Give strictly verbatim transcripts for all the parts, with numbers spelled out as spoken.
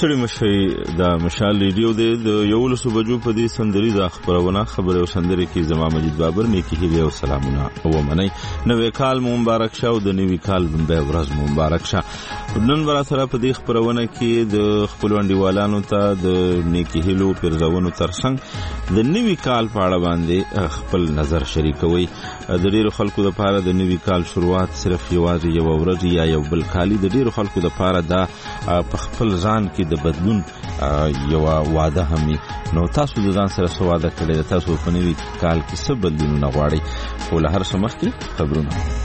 ستړي مشي د مشال ریډیو د یولسو بجو په دې سندریزه خبرونه خبره او سندري کې زما مجید بابر نیکی هیله او سلامونه او منی نوې کال مبارک شه او د نوې کال به ورځ مبارک شه. نن برا سره په دې خبرونه کې د خپل وندیوالانو ته د نیکی هیلو پرځونو ترڅنګ د نوې کال په اړه باندې خپل نظر شریکوي. د ډیرو خلکو لپاره د نوې کال شروعات صرف یوازې یو ورځ یا یو بل کالي د ډیرو خلکو لپاره دا په خپل ځان کې د بدلون یو وعده همي. نو تاسو د ځان سره څه وعده کړی تاسو په نوې کال کې څه بدلونونه غواړئ؟ خو له هر څه مخکې خبرونه.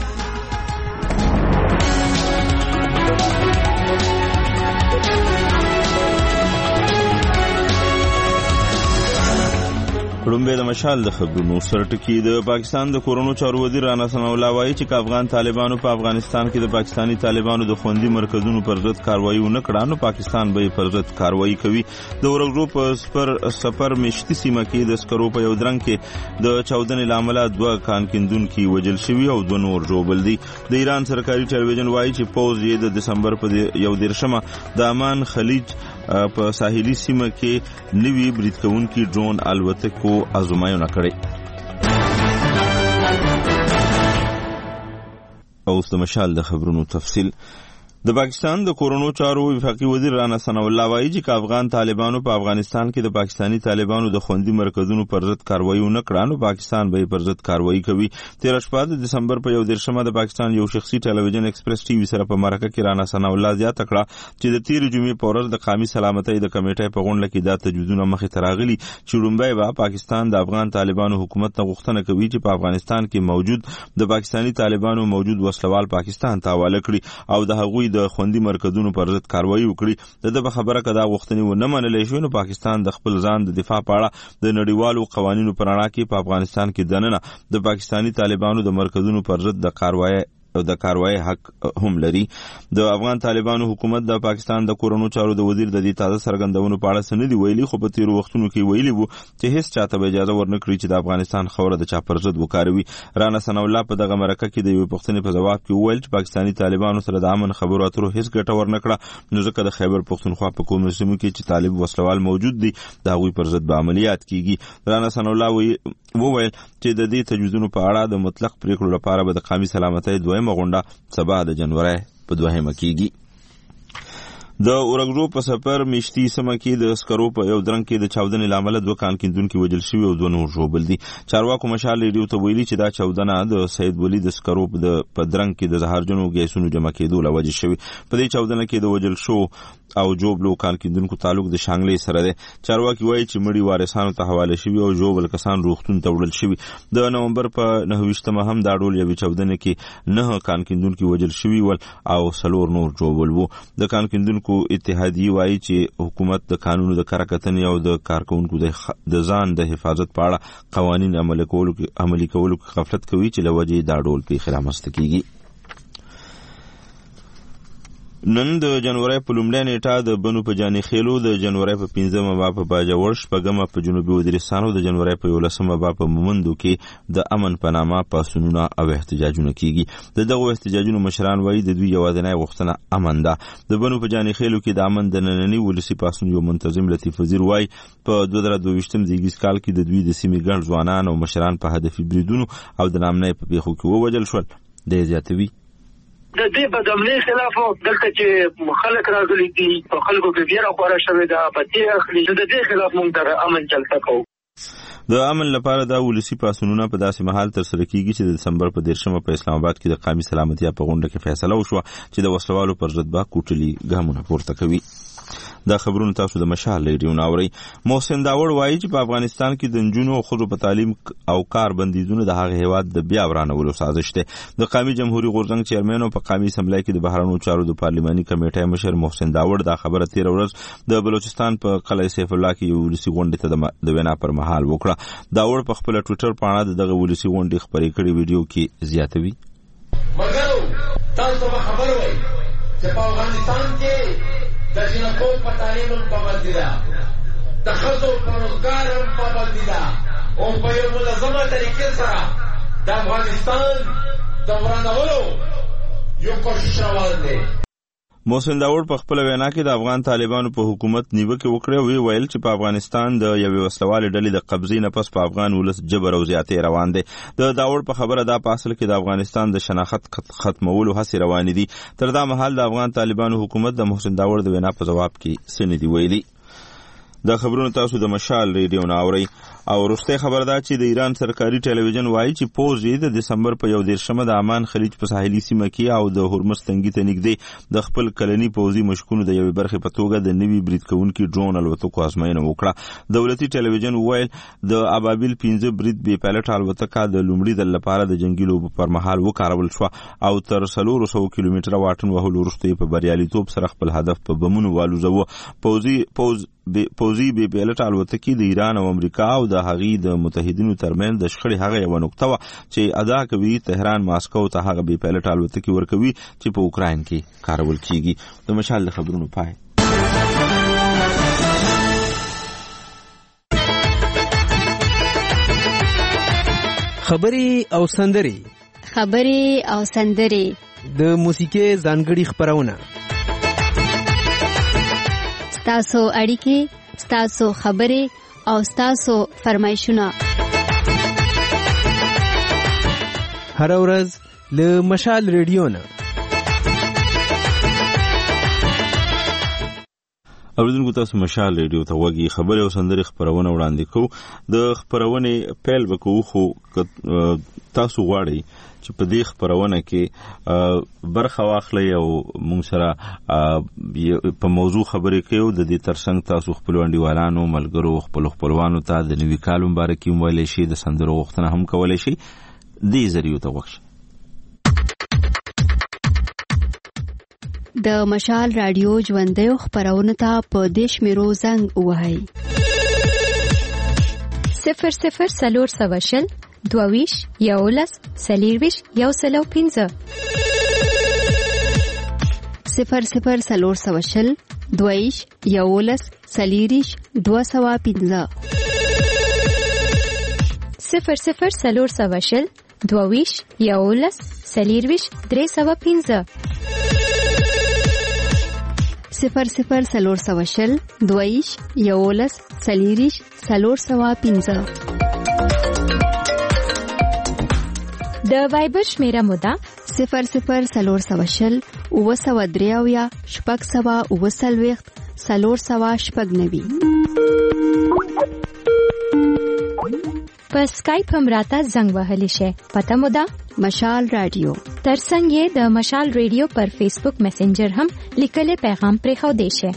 رومبه د مشال د خبرونو سرټکی د پاکستان د کورونو چارو وزیر رانا ثناء الله وایي چې افغان طالبانو په افغانستان کې د پاکستانی طالبانو د خوندي مرکزونو پر ضد کاروایی ونه کړه نو پاکستان به پر ضد کاروایی کوي. د ورغرو په سپر سفر مشتي سیمه کې د سکرو په یو درنګ کې د چاودنې لامل دوه کانکندونکو وجل شوی او دوه نور جوړبل دي. د ایران سرکاري ټلویزیون وایي چې پوز یې د دسمبر په یو دیرشمه د امان خلیج په ساحلي سیمه کې نوی برید کوونکي ډرون الوتکو ازمایونه کړې. اوس د مشال د خبرونو تفصیل. د پاکستان د کورونو چارو وفاقي وزیر رانا ثناء الله وایي چې افغان طالبانو په افغانستان کې د پاکستانی طالبانو د خوندي مرکزونو پر ضد کاروایی ونه کړه نو پاکستان به پر ضد کاروایی کوي. تیر شپه د دسمبر په یو دیرشمه د پاکستان یو شخصي ټلویزیون ایکسپریس ټي وي سره په مرکه کې رانا ثناء الله زیاته کړه چې د تیر جمعې په ورځ د قومي سلامتۍ د کمیټې په غونډه کې دا تجویزونه مخې ته راغلي چې لومړی به پاکستان د افغان طالبانو حکومت ته غوښتنه کوي چې په افغانستان کې موجود د پاکستانی طالبانو موجود وسلوال پاکستان ته حواله کړي او د هغوی د خوندي مرکزونو پر ضد کاروایی وکړي. د په خبره کدا غوښتنې و نه منلې شو نو پاکستان د خپل ځان د دفاع په اړه د نړیوالو قوانینو پر اړه کې په افغانستان کې دننه د پاکستانی طالبانو د مرکزونو پر ضد د کاروایی او د کاروایی حق هم لري. د افغان طالبانو حکومت د پاکستان د کورونو چارو د وزیر د دې تازه سرګندونو په اړه سندې ویلي خو په تیر وختونو کې ویلي وو چې هیڅ چاته به اجازه ورنکړي چې د افغانستان خوره د چا پر ضد وکاروي. رانا ثناء الله په دغه مرکه کې د یو پښتني په جواب کې ویل چې پاکستانی طالبانو سره د امن خبرو اترو هیڅ ګټه ورنکړه نو ځکه د خیبر پښتونخوا په کوم سیمو کې چې طالب وسلوال موجود دي د هغوی پر ضد به عملیات کیږي. رانا ثناء الله وویل چې د دې تجویزونو په اړه د مطلق پریکړو لپاره به د قومي سلامتۍ دویمه غونډه سبا د جنوري په دوهمه کېږي. د اورګرو په سفر مشتي سیمه کې د سکرو په یو درنګ کې د چاودنې لامل دوه کانکندونکو وجل شوی او دوه نور ژوبل دي. چارواکو مشال ریډیو ته ویلي چې دا چاودنه د سید ولی د سکرو په درنګ کې د زهرجنو ګیسونو جمع کېدو لوجه شوی. په دې چاودنه کې د وجل شو او جوبلو کانکندونکو تعلق د شانګلې سره دی. چارواکي وایي چې مړي وارثانو ته حواله شوی او جوبل کسان روغتون ته وړل شوی. د نومبر په نهه ویشتمه هم دا ډول یو چاودنه کې نه کانکندونکو وجل شوی ول او سلور نور جوبل وو. د کانکندونکو اتحادیه وایي چې حکومت د قانونو د کارکتنې او د کارکونکو د ځان د حفاظت په اړه قوانین عملي کولو کې عملي کولو کې غفلت کوي چې لوجه دا ډول پیښې رامنځته کیږي. نن د جنوري په لومړۍ نیټه د بنو په جاني خېلو د جنوري په پنځمه با په باجوړ شپږمه په جنوبي وزیرستان او د جنوري په یولسمه با په مومندو کې د امن په نامه پاسونونه او احتجاجونه کیږي. د دغه احتجاجونو مشران وایي د دوی یوازینی غوښتنه امن ده. د بنو په جاني خېلو کې د امن د نننی ولسی پاسون یو منتظم لطیف وزیر وایي په دوه زره دوه ویشتم زیږیز کال کې د دوی د سیمې ګڼ ځوانان او مشران په هدفي بریدونو او د نامنۍ په پیښو کې ووجل شول. د زیاتوي د دې بدامنۍ خلاف دلته چې خلک راغلي دي په خلکو کې بیره خوره شوې ده په دې اخلي د دې خلاف موږ د امن چلته کوو. د امن لپاره دا ولسی پاسونونه په داسې محل تر سره کیږي چې د دسمبر په دیرشمه په اسلام آباد کې د قومي سلامتیا په غونډه کې فیصله وشوه چې د وسلوالو پر ضد به کوټلي ګامونه پورته کوي. دا خبرونه تاسو د مشال ریډیو ناوري. محسن داوړ وایي چې په افغانستان کې د نجونو او ښځو په تعلیم او کار بندیزونه د هغه هیواد د بیا ورانولو سازش دی. د قومي جمهوریت غورځنګ چیرمن او په قومي اسمبلی کې د بهرنیو چارو د پارلماني کمیټې مشر محسن داوړ دا خبره تیر ورځ د بلوچستان په قلعه سیف الله کې یو ولسی غونډه ته د وینا پر مهال وکړه. داوړ په خپل ټوئیټر باندې دغه ولسی غونډه خبرې کړې ویډیو کې زیاتوي. مګر تاسو به خبر وای چې په افغانستان کې د جنکو په تعلیم هم پابندي ده، د ښځو په روزګار هم پابندي ده او په یو منظمه طریقې سره د افغانستان د ورانولو یو کوشش روان دی. محسن داوود په خپل وینا کې د افغان طالبانو په حکومت نیوکه وکړه، وی ویل چې په افغانستان د یوې وسلوالې ډلې د قبضې نه پس په افغان ولس جبر او زیاتې روان دي. د داوود په خبره دا په اصل کې د افغانستان د شناخت ختمولو هڅې روانې دي. تر دا مهال د افغان طالبانو حکومت د محسن داوود د وینا په جواب کې څه نه دی ویلي. دا خبرونه تاسو د مشال ریډیو نه اورئ. او وروستۍ خبر دا چې د ایران سرکاري ټلویزیون وایي چې پوځ یې د دسمبر په یو دېرشمه د عمان خلیج په ساحلي سیمه کې او د هرمز تنګي ته نږدې د خپل کلني پوځي مشکونو د یوې برخې په توګه د نوي برید کوونکي ډرون الوتکو ازموینه وکړه. دولتي ټلویزیون وویل د ابابیل پنځه برید بې پایلټ الوتکه د لومړي ځل لپاره د جنګي لوبو پر مهال وکارول شوه او تر څلور سوه کیلومتره واټن وهلو وروسته یې په بریالیتوب سره خپل هدف په بمونو والوزاوه. پوځي پوځ پوځي بې پایلټ الوتکې د ایران او امریکا او د هغې د متحدینو ترمنځ د شخړې هغه یوه نقطه وه چې ادا کوي تهران ماسکو ته هغه بې پایلټ الوتکې ورکوي چې په اوکراین کې کارول کیږي. د مشال د خبرونو پای. خبرې او سندرې خبرې او سندرې د موسیقي ځانګړي خبرونه ستاسو اړیکې، ستاسو خبرې او ستاسو فرمایشونه هر ورځ له مشال ریډیو نه. اوریدونکو تاسو مشال ریډیو ته وګورئ. خبرې او سندرې خبرونه وړاندې کوو. د خبرونې پیل وکړو خو تاسو غواړئ چې په دې خبرونه کې برخه واخلئ او موږ سره په موضوع خبرې کوو. د دې ترڅنګ تاسو خپل انډیوالانو، ملګرو، خپل خپلوانو ته د نوي کال مبارکي ویلی شئ، د سندرو غوښتنه هم کولی شئ. دې ذریعو ته وخت د مشال رادیو ژوندیو خبرونه ته په دې شمیرو زنګ ووهئ: صفر صفر څلور سوه شل دوهویش یولس څلېرویشت یو سل او پنځه، صفر صفر څلور سوه شل دوهویش یولس څلېرویشت دوه سوه پنځه، صفر صفر څلور سوه شل دوهویش یولس څلېرویشت درې سوه پنځه، صفر صفر څلور سوه شل دوهویش یولس څلېرویشت څلور سوه پنځه. د وایبر شمیره موده صفر صفر څلور سوه شل اووه سوه درې اویا شپږ سوه اووه څلوېښت څلور سوه شپږ نوي. په سکایپ هم راته زنګ وهلی شئ. پته مو ده مشال رادیو. ترڅنګ یې د مشال ریډیو پر فیسبوک میسنجر هم لیکلی پیغام پرېښودی شئ.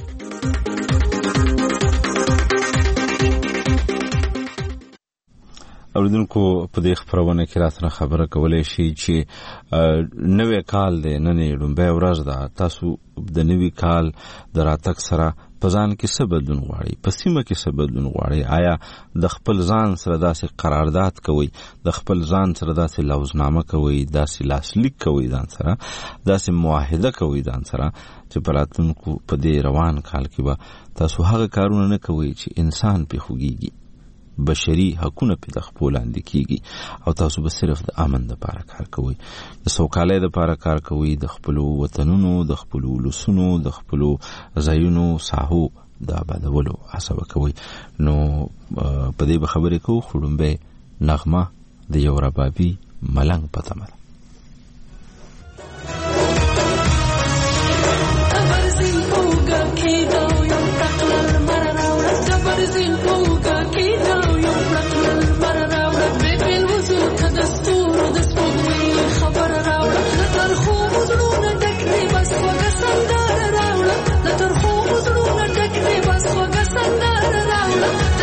اوریدونکو په دې خبرونه کې راسره خبره کولای شي چې نوې کال دی، نن یې لومړۍ ورځ ده. تاسو د نوي کال د راتګ سره په ځان کې څه بدلون غواړئ؟ په سیمه کې څه بدلون غواړئ؟ آیا د خپل ځان سره داسې قرارداد کوئ، د خپل ځان سره داسې لوزنامه کوئ، داسې لاسلیک کوئ ځان سره، داسې معاهده کوئ ځان سره چې په راتلونکو په دې روان کال کې به تاسو هغه کارونه نه کوئ چې انسان پې خوږیږي، بشري حقونه پې د خپو لاندې کیږي، او تاسو به صرف د امن دپاره کار کوئ، د سوکالۍ دپاره کار کوئ، د خپلو وطنونو، د خپلو ولسونو، د خپلو ځایونو ساحو د آبادولو هڅه به کوئ. نو په دې به خبرې کوو، خو لومبۍ نغمه د یو ربابي ملنګ په تمه ده.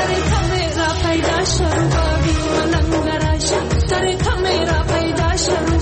Shut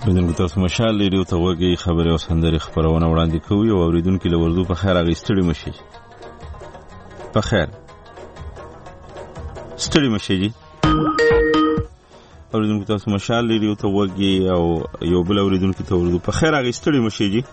اوریدونکو تاسو مشال ریډیو ته وګورئ، خبري او سندري خبرونه وړاندې کوي او اوریدونکو له وردو په خیر هغه ستړي مشي په خیر ستړي مشي جی. اوریدونکو تاسو مشال ریډیو ته وګورئ او یو بل اوریدونکو ته وردو په خیر هغه ستړي مشي جی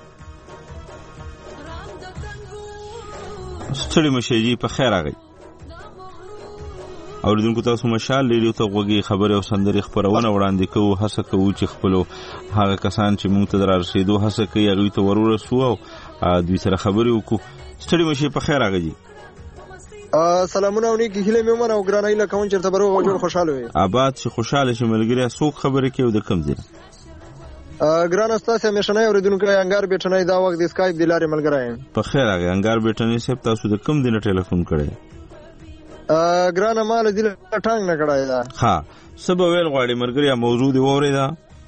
ستړي مشي جی په خیر هغه. اوریدونکو تاسو مشال ریډیو ته وګورئ، خبري او سندري خبرونه وړاندې کوو، هڅه کوو چې خپل هغه کسان چې موږ ته درارسېدو هڅه کوي هغه ته ورورسو او دوی سره خبرې وکړو. ستړي مشي په خیر هغه جی. سلامونه او نیکی هیله مې ومنه او ګرانۍ له کوم چرته برو او جوړ خوشاله وي. آباد چې خوشاله شي ملګری څوک خبرې کوي د کم ځای؟ ګران استاد همیشنه اوریدونکو انګار بیٹنۍ دا وخت د اسکایپ د لارې ملګری یم. په خیر هغه انګار بیٹنۍ صاحب تاسو د کم دینه ټلیفون کړی؟ ګرانه مال دې ټانګ نه کړای دا. ها سبا ویل غواړي مرګري موضوع دی وریدا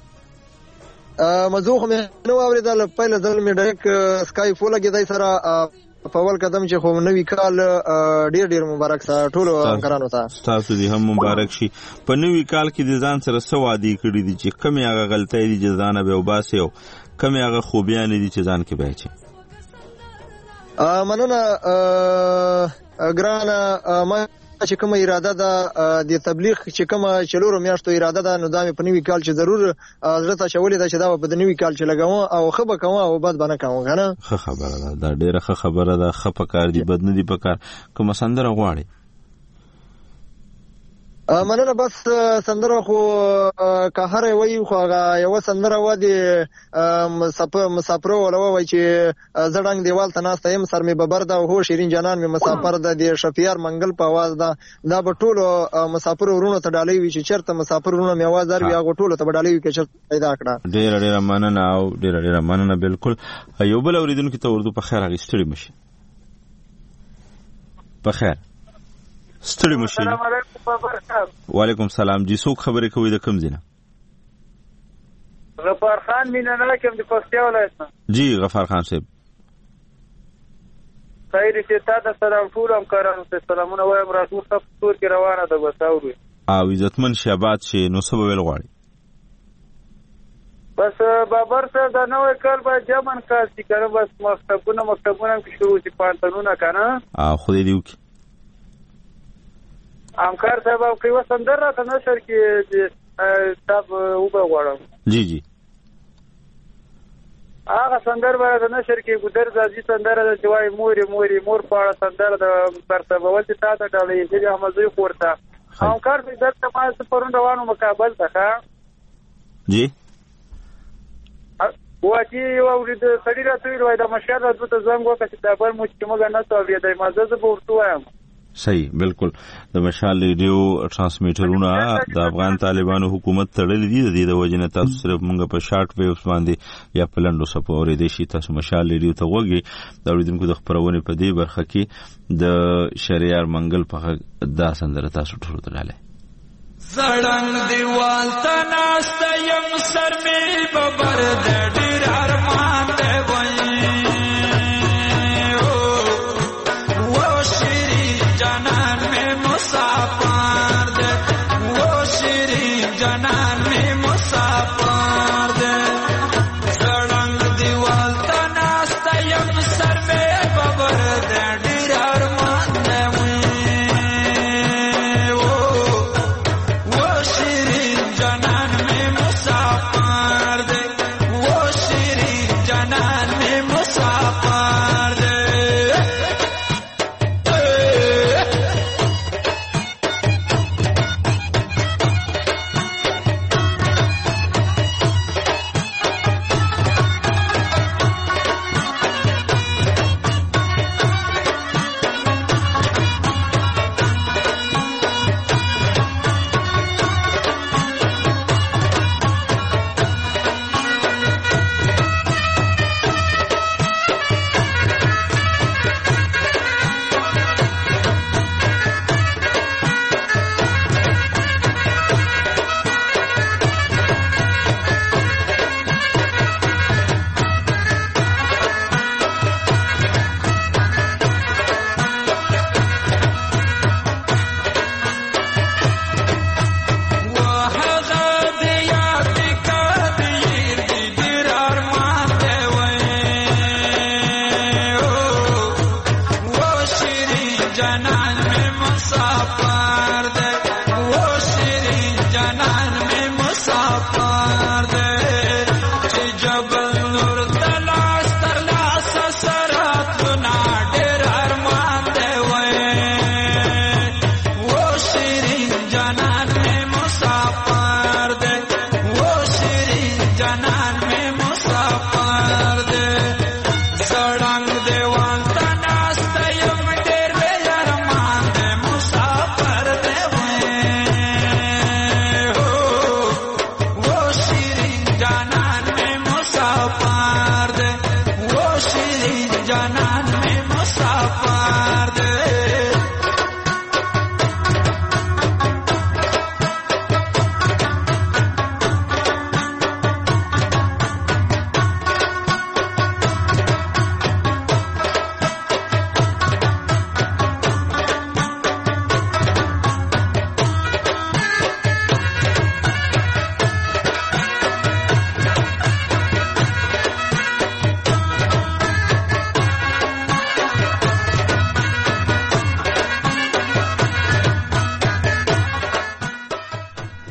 موضوع خو مې نو اوریدل پهله ځل مې ډایرک اسکایپ ولګیدای سره په اول قدم چې خو نوې کال ډیر ډیر مبارک سه ټول انګرانو ته. تاسو دې هم مبارک شي. په نوې کال کې د ځان سره څه وعده کړې دي چې کمی هغه غلطۍ دي چې ځان به وباسي او کمی هغه خوبیان دي چې ځان کې بچي؟ مننه ګرانه ما چې کومه اراده ده د تبلیغ چې کومه چلورو میاشتو اراده ده نو دا مې په نوي کال چې ضرور زړه ته چولې ده چې دا په نوي کال چې لګوم او ښه به کوم او بد به نه کوم. کنه ښه خبره ده، دا ډیره ښه خبره ده. ښه په کار دي بد نه دي په کار. کومه سندره غواړي؟ مننه بس سندره خو که هر وی خو هغه یو سندره و د مسافر ولا وای چې زړنګ دیوال ته ناسته یم سر می ببر ده او هو شیرین جانان می مسافر ده د شفیار منګل په आवाज ده. دا به ټول مسافر ورونو ته ډالۍ وی چې چرته مسافر ورونو می आवाज در وی هغه ټول ته ډالۍ وی چې چرته پیدا کړه. ډیر ډیر مننه او ډیر ډیر مننه. بالکل یو بل اوریدونکو ته وردو په خیر هغه ستړي مشي په خیر ستړي مشي. السلام علیکم بابا صاحب. وعلیکم سلام جی. څوک خبرې کوي د کوم ځای نه؟ غفار خان مینا نه کوم د پکتیا ولایت نه. جی غفار خان صاحب. خیر چې تا د سلام ټول همکارانو ته سلامونه وایم. راټول سب تور کې روانه ده بس اوري او عزتمن شي آباد شي. نو څه به ویل غواړي؟ بس بابر صاحب دا نوې کال به جمن کال چې کنه بس مکتبونه مکتبونه کې شروع شي پانتونونه کنه ا خو دې دیو کې همکار صاحب او کوي وسندر را کنه شر کې تاب وبه غواړم. جی جی هغه سندر به د نشر کې ګدر ځي سندر د جوای موري موري مور پاړه سندر د پرتبه ولې تا ته ډالې چې همزوی خورتا همکار دې درته ما سپرون روانو مقابل ته جی واچی یو ورید سړی راځي وای د مشر راځو ته زنګ وکړه چې دا بل مو چې موږ نه تاوی دی مازه زه به ورته وایم. صحیح بالکل. د مشال ریډیو ټرانسمیټرونه د افغان طالبانو حکومت تړلې دي. د دې د وجنه تاسو صرف موږ په شارټ ویوز باندې یا په لنډو سپو اورېدې شي. تاسو مشال ریډیو ته وګورئ. د اوریدونکو د خبرونه په دې برخه کې د شریار منګل په دا سندره تاسو ټول دراله. زړنګ دیوال ته ناسته یم سر می ببر د ډیر ارمان دی وای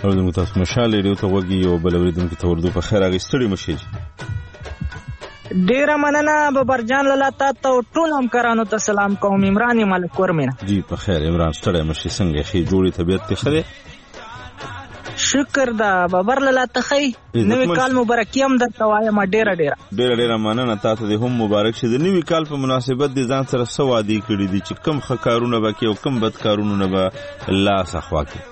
اوریدونکو تاسو مشال ریډیو ته وګورئ او بل اوریدونکو ته اردو په خیر اغستړي مشي. ډیره مننه ببرجان لاله تاسو ټول همکارانو ته سلام کوم. عمران ملک ورمنه. جی په خیر عمران ستړی مشي څنګه خې جوړی طبيعت ته خره؟ شکر دا ببر لاله تخی نوې کال مبارکي هم درته وایم. ډیره ډیره ډیره ډیره مننه تاسو ته هم مبارک شه. د نوې کال په مناسبت د ځان سره څه وعده کړی دي چې کم ښه کارونه وکړي او کم بد کارونه نه به الله سخوا کوي؟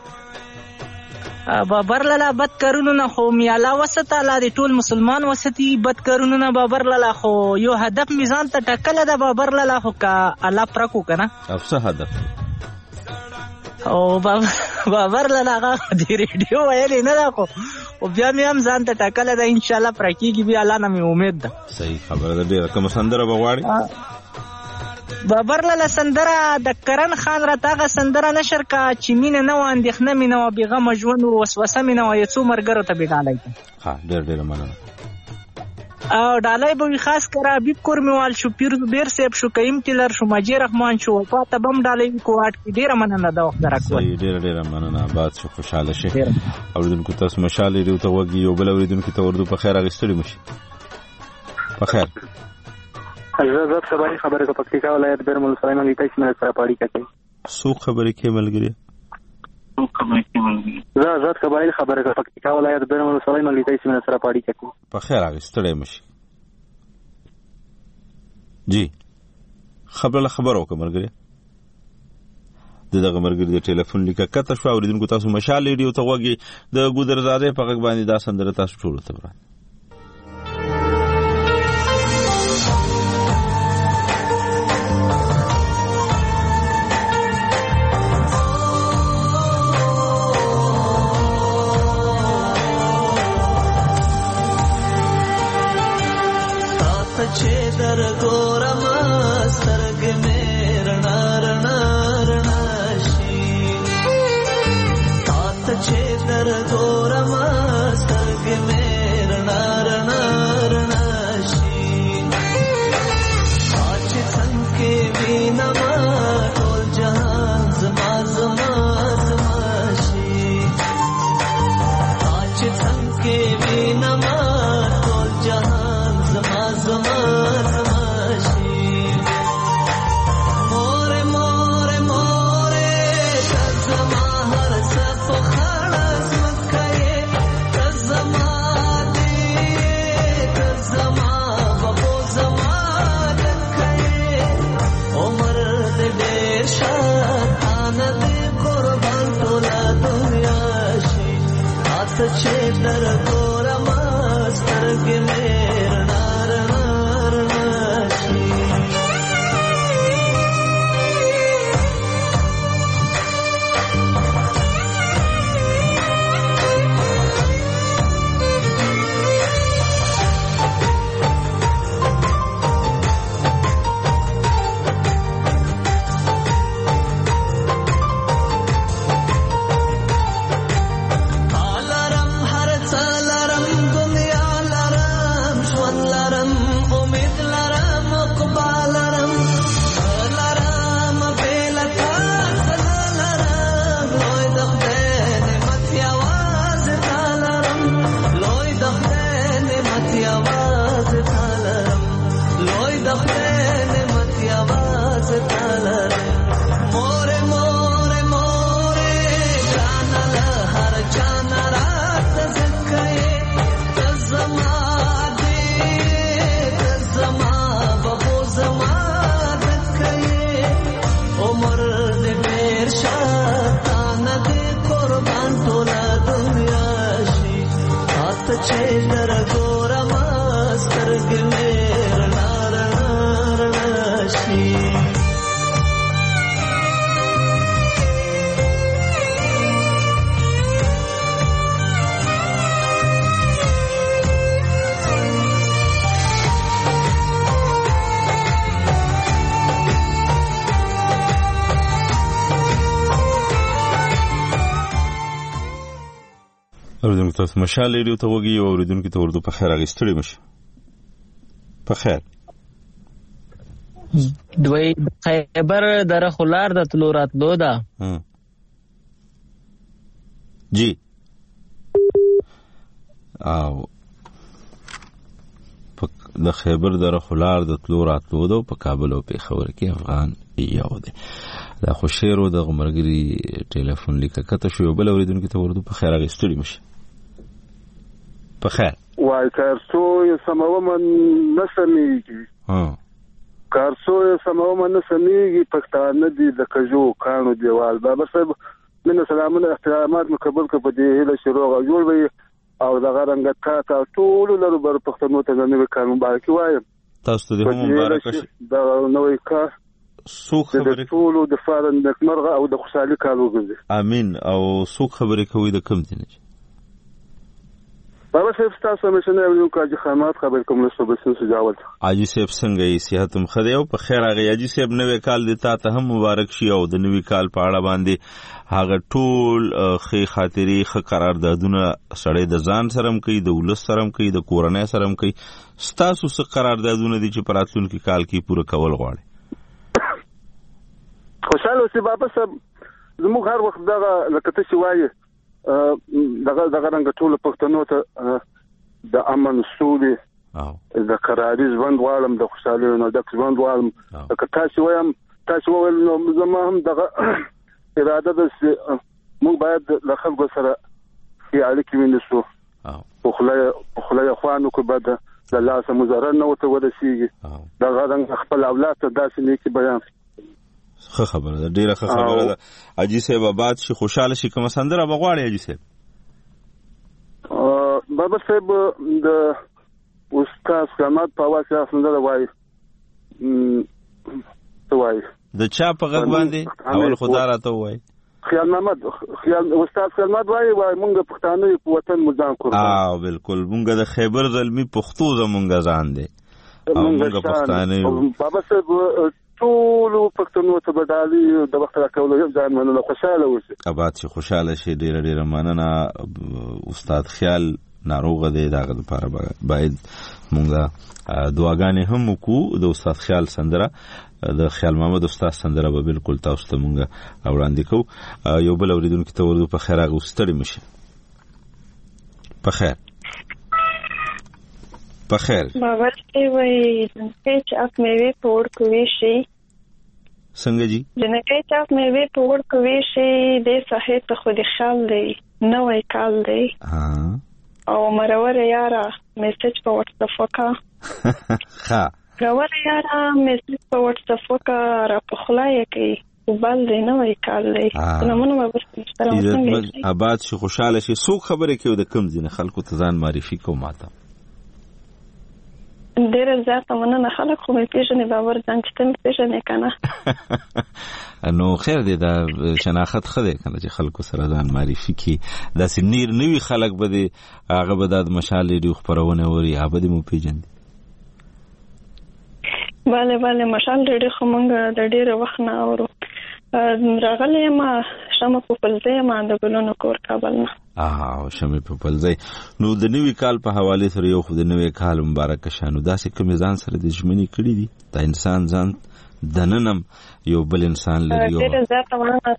بابر لاله بد کارونه نه خو می الله وسته الله دې ټول مسلمان وستی. بد کارونه نه بابر لاله خو یو هدف میزان ته ټکل ده بابر لاله خو کا الله پرکو کنه. افسه هدف او بابر لاله هغه دې ریډیو ویلې نه ده خو او بیا مې هم ځان ته ټکل ده ان شاء الله پرکیږي بیا الله نه مې امید ده. صحیح خبره ده. ډیره کوم سندره بغواړي؟ بابر لاله سندره د کرن خان را تاغه سندره نشر کا چې مینه نه و اندېښنه مینه و بیغمه ژوند و وسوسه مینه و یو څو مرګرو ته بډالای. ها ډېر ډېر مننه. او ډالای به خاص کرا بیب کورمیوال شو پیر بیر سیب شو کیم ټیلر شو ماجی رحمان شو پاته بم ډالای کوټ کی ډیره مننه دا وخت راکو. ډیره ډیره مننه. بعد شو خوشاله شه. اوریدونکو تاسو مشال ریو ته وګي او بل اوریدونکو ته اردو په خیر اغستړي مشي. په خیر حضرت سبای خبره کو پکتیکا ولایت برمل سلام علیکم سره سره پاړی کوي. سو خبره کې ملګری سو خبره کې ملګری زه حضرت سبای خبره کو پکتیکا ولایت برمل سلام علیکم سره پاړی کوي. په خیر اغستړي مشي. جی خبره خبرو کو ملګری دغه مرګري د ټلیفون لیکه کته شو. اوریدونکو تاسو مشال ریډیو ته وګي د ګودرزاده په غږ باندې دا سندره تاسو ټول ته وران. چې در ګورم سترګ مې رڼا رڼا رڼا شي. تاته چې در ګورم سترګ مې رڼا رڼا رڼا شي. چې څنګه وینم ټول جهان زما زما زما شي. چې څنګه وینم ټول جهان زما زما زما شي. مور مور مور زما هر څه په خړز مکه زما دې زما بابو زما دکه عمر دې شان دې قربان ټول دنیا شي. تاسو چې در ګورم سترګ مې اوریدونکو تاسو مشال ریډیو ته وګي او اوریدونکو ته اردو په خیر اغستړي مشي. په خیر دوی خیبر در خلار د تلو راتلو ده. جی او د خیبر دره خلار د تلو راتلو ده په کابل او پېښور کې افغان یو دی. دا خو شعر و دغه ملګري ټلیفون لیکه کته شو یو بل اورېدونکي ته ورودو په خیر هغې ستړي مشه په خیر وای کارڅو یې سمومه نه سمیږي کارڅو یې سمومه نه سمیږي پښتانه دي د کژو کاڼو دیوال. بابا صاحب مینه سلامونه احترامات مو قبول کړه په دې هیله چې روغ او جوړ وي او دغه رنګه تا ته ټولو لرو بر پښتنو ته د نوي کال مبارکي وایم. تاسو ته دې هم مبارکه شي د نوی کال څوک خبرې ټولو د فار نېکمرغه او د خوشحالي کال وګرځي. امین. او څوک خبرې کوي د کوم دي نه بابا صاحب تاسو همیشه نه یو کاجی خامات خبر کوم له صبح سن سجاوت حاجی صاحب څنګه یې صحت هم خدای او په خیر هغه حاجی صاحب نوې کال د تا ته هم مبارک شي او د نوې کال په اړه باندې هغه ټول خې خاطرې خ قراردادونه سړی د ځان سره هم کوي د ولس سره هم کوي د کورنۍ سره هم کوي. ستاسو څه قراردادونه دي چې په راتلونکي کال کې پوره کول غواړي؟ خوشاله اوسئ بابا صاحب. زموږ هر وخت دغه لکه ته چې وایې دغه دغه رنګ ټول پښتنو ته د امن سولې د قراري ژوند غواړم د خوشحالۍ نه ډک ژوند غواړم. لکه تاسو وایم تاسو وویل نو زما هم دغه اراده ده چې موږ باید له خلکو سره ښې اړیکې ونیسو په خوله یې خوان وکړو باید له لاسه مو ضرر نه ورته ورسېږي. دغه رنګ خپل اولاد ته داسې نیکي بیان. ښه خبره ده ډیره ښه خبره ده. حاجي صاحب آباد شي خوشحاله شي کومه سندره به غواړي حاجي صاحب؟ بابا صاحب د استاد خدمت په اواز کې سندره وایي څه وایي د چا په غږ باندې اول خدا راته وایي خیال محمد خیال استاد خدمت وایي وایي مونږ پښتانه په وطن مزان کړو. اه بالکل مونږ د خیبر زلمی پښتو زمونږ ځان دی او مونږ پښتانه بابا صاحب ټولو پښتنو ته بدالي د وخت راکولو یو ځان مننه خوشاله اوسئ. آباد شي خوشاله شي ډیره ډیره مننه. استاد خیال ناروغه دی دغه لپاره باید مونږ دعاګانې هم وکړو. د استاد خیال سندره د خیال محمد استاد سندره به بالکل تاسو ته مونږ وړاندې کوو. یو بل اوریدونکي ته ورته په خیر هغه ستړي مشه په خیر په خیر بابا ته وای چې اپ مې پور کوي شي څنګه جی جنکه چې اپ مې پور کوي شي د صحت خو دې خیال دی نو وای کال دی ها او مرور یارا میسج په واتس اپ وکا ها مرور یارا میسج په واتس اپ وکا را په خلای کې وبال دی نو وای کال دی نو مونږ به ستاسو آباد شي خوشاله شي. څوک خبرې کوي د کم ځینې خلکو ته ځان معرفي کوم ماته ډېر زیاته مننه خلک خو مې پیژنې باور ځان چې ته مې پیژنې که نه نو خیر دی دا شناخت ښه دی که نه چې خلکو سره ځان معرفي کړي. داسې نیر نوي خلک به دی هغه به دا د مشال ریډیو خپرونه اوري هغه به دې مو پیژندي. بله بله مشال ریډیو خو موږ د ډېره وخت نه اورو. راغلی یم شمه پوپلزی یم د ګلونو کور کابل نه. او شمه پوپلزی. نو د نوي کال په حواله سره یو خو د نوي کال مبارک شانو داسې کوم ځان سره د ژمنې کړی دي دا انسان ځان دننم یو بل انسان لري. ډېر زیاته مننه.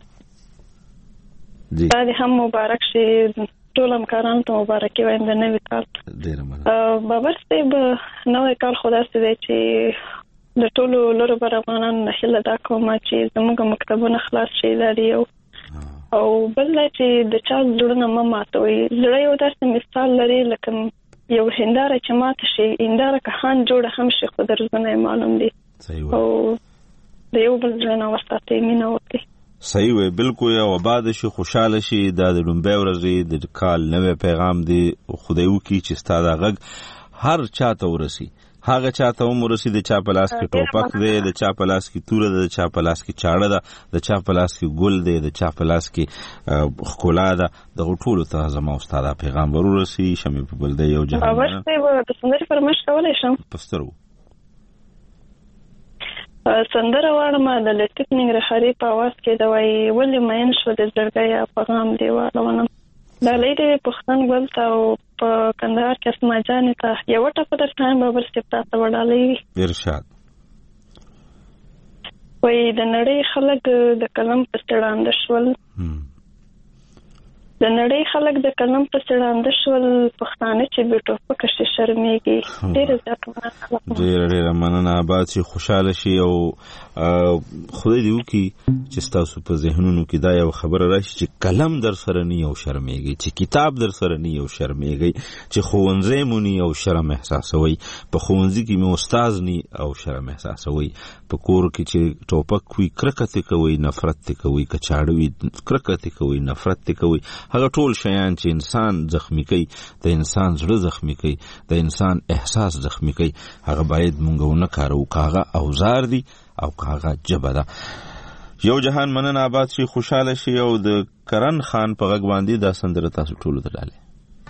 دا دې هم مبارک شي ټول همکارانو ته مبارکي وایم د نوي کال. ډېره مننه. بابر صاحب نوی کال خو داسې دی چې د ټولو لرو بر افغانانو نه هیله دا کوم چې زموږ مکتبونه خلاص شي دا دی او بل چې د چا زړونه مه ماتوي. زړه یو داسې مثال لري لکه یو هنداره چې ماته شي هنداره که خان جوړه هم شي خو درزونه یې معلوم دي او د یو بل زړونه وساتئ مینه وکړئ. صحیح وی بالکل. او آباد شي خوشاله شي دا د لومبۍ ورځې د کال نوی پیغام دی خدای وکړي چې ستا دا غږ هر چا ته ورسي هغه چاته هم ورسي د چا په لاس کې ټوپک دی د چا په لاس کې توره ده د چا په لاس کې چاړه ده د چا په لاس کې ګل دی د چا په لاس کې ښکلا ده دغه ټولو ته زما استاد پیغام ورورسي. شمې په بل دی یو جهان باور صاحب د سندرې فرمایش کولی شم؟ په سترګو سندره واړم د لطیف ننګرهاري په اواز کې د وایي ولې مین شو د زړګۍ په غام دې واړونم. دا لیدې پښتون ګل ته او په کندهار کې اسما جانې ته یوه ټپه درته وایم بابر صاحب تاسو وډالۍ وي. ارشاد وایي د نړۍ خلک د قلم پسې ړانده شول د نړۍ خلک د قلم په څړاند شول پښتانه چې به ټوپک شي شرمېږي ډېر زیات ډېر ډېر مننه آباد شي خوشاله شي او خدای دې وکړي چې تاسو په ذهنونو کې دا یو خبره راشي چې قلم در سره نه یو شرمېږي چې کتاب در سره نه یو شرمېږي چې ښوونځی مو نه یو شرم احساسوي په ښوونځي کې مو استاد نه او شرم احساسوي په کور کې چې ټوپک وي کرکه کوي نفرت کوي کچاړه وي کرکه کوي نفرت کوي هغه ټول شیان چې انسان زخمی کوي د انسان زړه زخمی کوي د انسان احساس زخمی کوي هغه باید مونږ ونه کارو کاغه اوزار دي او کاغه جبه ده. یو جهان مننه آباد شي خوشاله شي او د کرن خان په غږ باندې دا سندره تاسو ټول ته ډالې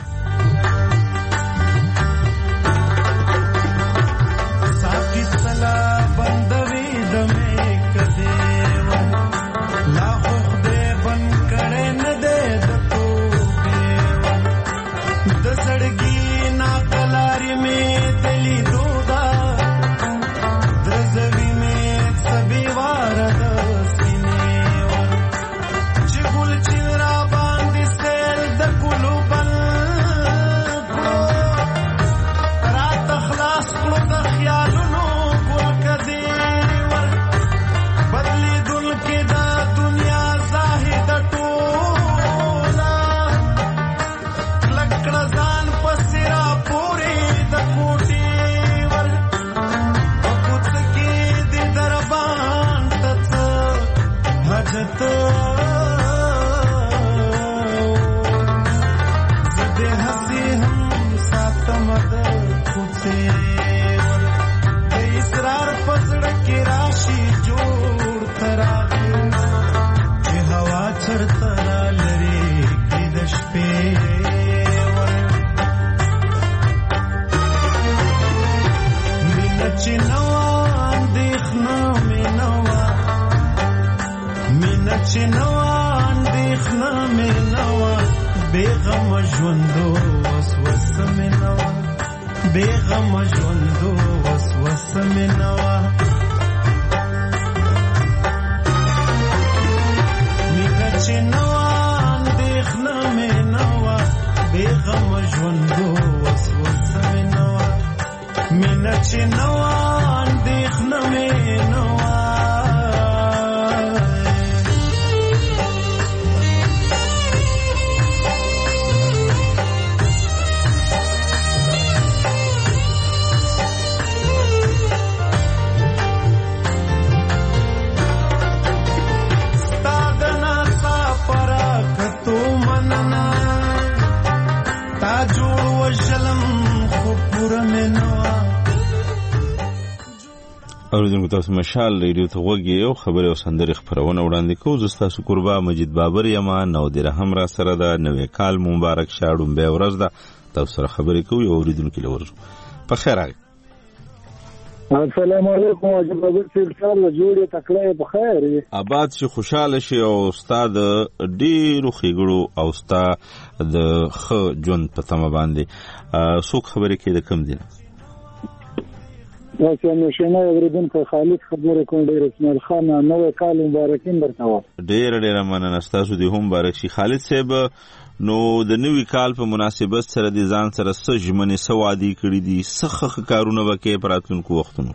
اوریدونکو تاسو مشال ریډیو ته وګورئ او خبري او سندري خبرونه وړاندې کوو. زه تاسو قربا مجید بابر یم نو درهم را سره دا نوې کال مبارک شاړم به ورځ دا تاسو سره خبرې کوي او اوریدونکو لورو په خیر راغلی. السلام علیکم مجید بابر صاحب سره جوړه تکړه په خیر آباد شي خوشاله شي او استاد ډیرو خېګړو او استاد د خ جون په تمه باندې څوک خبرې کوي د کم دي تاسو نو شنه اوریدونکو خالد خبرې کوم ډیر اسماعیل خان نوې کال مبارکین درته و ډیر ډیر مننه تاسو دې هم مبارک شي خالد صاحب. نو د نوې کال په مناسبت سره د ځان سره څه ژمنې څه وعدې کړې دي څه کارونه وکړي په راتلونکو وختونو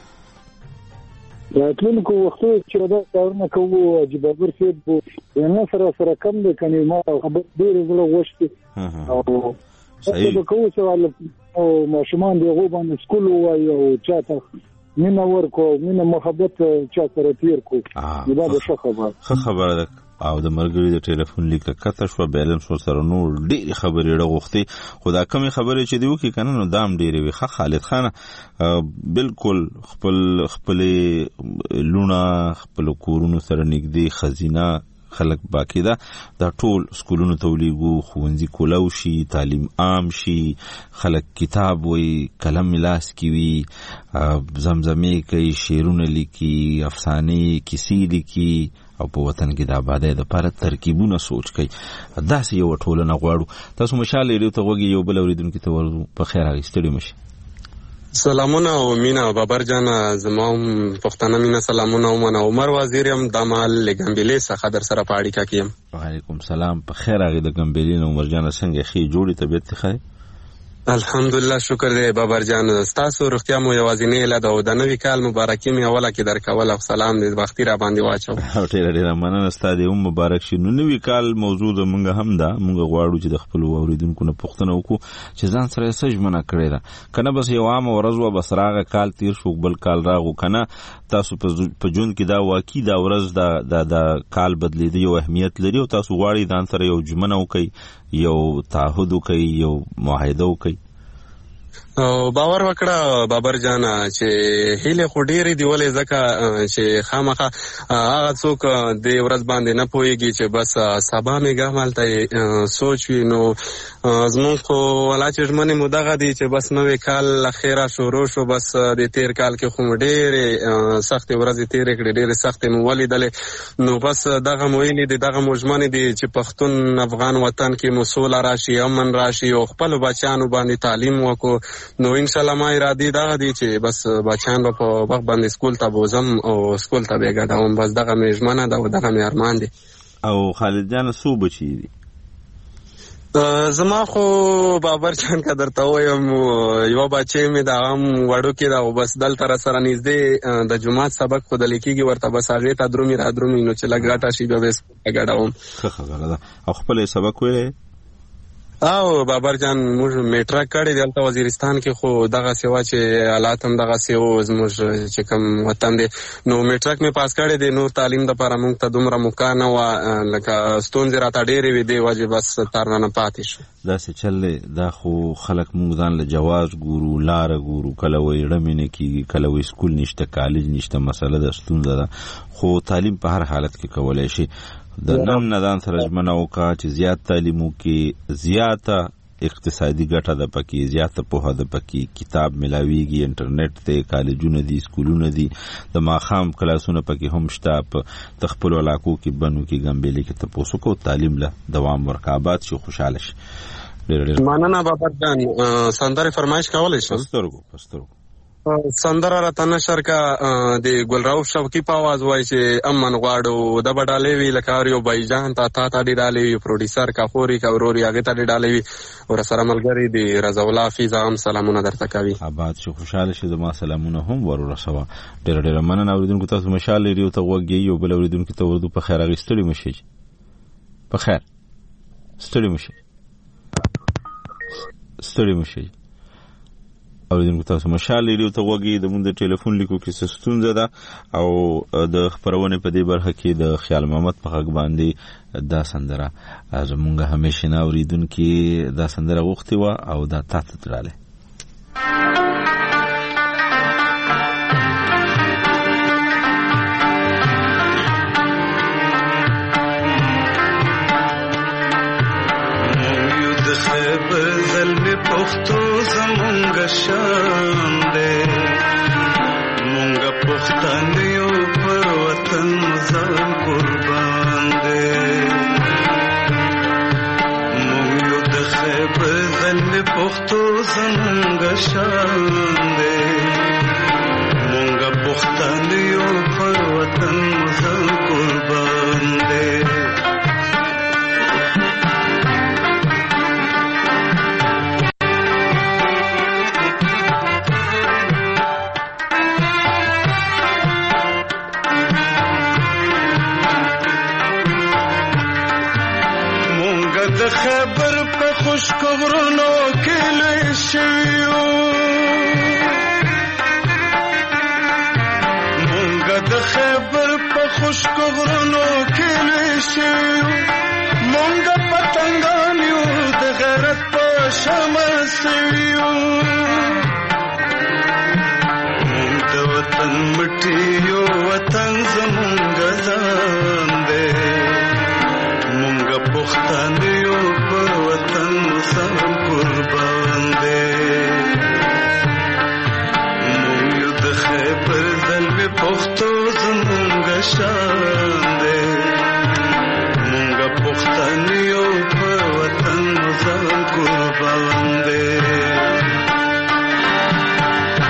راتلونکو وختونو چې دا کارونه کوو چې بابر صاحب نه سره سره کم دي کني ما خبر ډیر زړه غوښتي او صحیح دا کوو چې او ماشومان دی غو باندې سکول وای او چاته مینه ورکو مینه محبت چا سره تیر کو دا به ښه خبره ښه خبره ده او د مرګري د ټلیفون لیک کته شو بیلنس سره نور ډېر خبرې راغوختي خدا کمی خبرې چې دی وکي کنه نو دام ډېر وي ښه خالد خان بالکل خپل خپل لونه خپل کورونو سره نږدې خزینه خلک باقی ده دا ټول سکولونو تولیګو خوندې کولاو شي تعلیم عام شي خلک کتاب وي قلم لاس کی وي زمزمې کوي شعرونه لیکي افسانې کیسې لیکي او په وطن کې د آبادۍ لپاره ترکیبونه سوچ کوي داسې یو ټولنه غواړو. تاسو مشال لري ته وګي یو بل اوریدونکو ته ورو په خیر راستړي مشي سلامونه او مینا بابر جان، زما پښتنه مینا سلامونه او من عمر وزیر یم د مال لګمبلې څخه در سره پاړی کا کیم. وعلیکم سلام. په خیر راغی د ګمبلې نو عمر جان څنګه خې جوړی طبيعت ښه؟ الحمدلله شکر دی بابر جان. تاسو روغتیا مو یوازینی اله د د نوی کال مبارکي می اوله کې درکول او سلام دې وختي را باندې واچو. ډېر ډېر مننه ستاسو هم مبارک شي. نو نوی کال موضوع د مونږ هم ده، مونږ غواړو چې د خپل اوریدونکو نه پوښتنه وکړو چې ځان سره څه ژمنه کړې ده، کنه بس یو عام ورځ و بس راغه کال تیر شو بل کال راغو، کنه تاسو په جون کې دا واقعي دا ورځ دا د کال بدلیدو یو اهمیت لري او تاسو غواړئ ځان سره یو ژمنه وکړئ، یو تعهد وکړئ، یو معاهده وکړئ. او باور وکړه بابر جان چې هیله خو ډېرې دی ولې ځکه چې خامخا هغه څوک د ورځ باندې نه پوهیږي چې بس سبا مې ګاملته سوچ وي. نو زمونږ خو ولا چې ژمنې مو دغه دي چې بس نوې کال خیره شروع شو، بس د تیر کال کې خو ډېرې سختې ورځې تیرې کړې، ډېرې سختې مو ولیدلې. نو بس دغه مو ویلي دي، دغه مو ژمنې دي چې پښتون افغان وطن کې مو سوله راشي، امن راشي او خپلو بچیانو باندې تعلیم وکړو. نو ان شاء الله ما اراده دغه دي چې بس بچیان به په وخت باندې سکول ته بوزم او سکول ته به ګډوم. بس دغه مې ژمنه ده او دغه مې ارمان دي. او خالد جان څو بچي دي؟ زما خو بابر جان که درته وایم یو بچی مې د هم وړو کې ده او بس دلته را سره نږدې د جومات سبق ښودلی کېږي ورته، بس هغې ته درومي را درومي، نو چې لږ ګټه شي بیا به یې سکول ته ګډوم. ښه خبره ده. او خپل یې سبق ویلی؟ او بابر جان موږ میټرک کړی دی هلته وزیرستان کې، خو دغسې وه چې حالات هم دغسې و زموږ چې کوم وطن دی. نو میټرک مې پاس کړی دی، نور تعلیم دپاره موږ ته دومره موقع نه وه، لکه ستونزې راته ډېرې وې، دې وجې بس تر نه پاتې شو. داسې چل دی دا، خو خلک موږ ځان له جواز ګورو، لاره ګورو، کله وایي ړمې نه کېږي، کله وایي سکول نشته، کالج نشته، مسله ده، ستونزه ده، خو تعلیم په هر حالت کې کولی شي. د نن نه ځان سره ژمنه وکړه چې زیات تعلیم وکړي، زیاته اقتصادي ګټه ده پکې، زیاته پوهه ده پکې، کتاب ملاویږي، انټرنیټ دی، کالجونه دي، سکولونه دي، د ماښام کلاسونه پکې هم شته، په خپلو علاقو کې بنو کې ګمبېلې کې تپوس وکړو، تعلیم له دوام ورکړه، آباد شي، خوشحاله شي. ډېر ډېر مننه بابر جان. سندرې فرمایش کولی شم؟ په سترګو په سترګو سندره راته نشر کا د ګلراوف شوقي په آواز وایي چې امن غواړو، د به ډالۍ وي لکه هر یو بایجان ته تا ته ډې ډالۍ وي، پروډیسر کا خوري کا ورور یې هغې ته ډې ډالۍ وي، ورسره ملګري د رضا الله فیضا هم سلامونه درته کوي. آباد شي، خوشحاله شي، زما سلامونه هم ور ورسوه. ډېره ډېره مننه. اورېدونکو تاسو مشال ریډیو ته غوږ یې یو بل اورېدونکي ته اردو په خیر هغې ستړي مه شئ، په خیر ستړي مه شئ، ستړي مه شئ. اوریدونکو تاسو مشال ریډیو ته غوږی. د مونږ د ټلیفون لیکو کې څه ستونزه ده او د خپرونې په دې برخه کې د خیال محمد په غږ باندې دا سندره زمونږ همیشنه اوریدونکي دا سندره غوښتې وه او دا تا ته تراله. شان دے مونگا پختانیو پر وطن ځان قربان دے مونږ د خیبر زلمی پختو زمونگا شان دے مونگا پختانیو پر وطن ځان قربان دے. خبر په خوشک غرونو کې لوی شویو مونږ د خبر په خوشک غرونو کې لوی شویو مونږ پتنګان یو د غیرت په شمع سویو مونږ د وطن مټي یو وطن زمونږ ځان دی مونږ پښتانه سم قربان دے مونږ د خیبر زلمی پښتو زمونږ شان دے مونږ پښتانه یو په وطن ځان قربان دے.